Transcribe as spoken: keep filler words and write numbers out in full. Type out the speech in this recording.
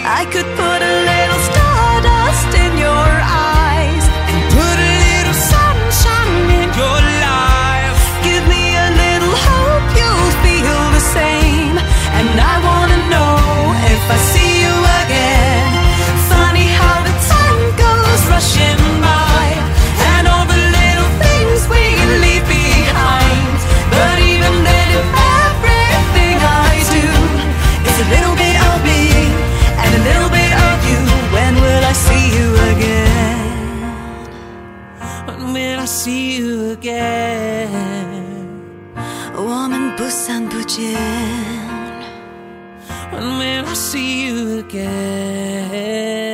I could put a little stardust in your eyes and put a little sunshine in your life. Give me a little hope you'll feel the same, and I wanna know if I see you again. Funny how the time goes rushing by, and all the little things we leave behind. But even then, if everything I do is a little bit of me and a little bit of you, when will I see you again? When will I see you again? 웜은 부산 부진. When will I see you again?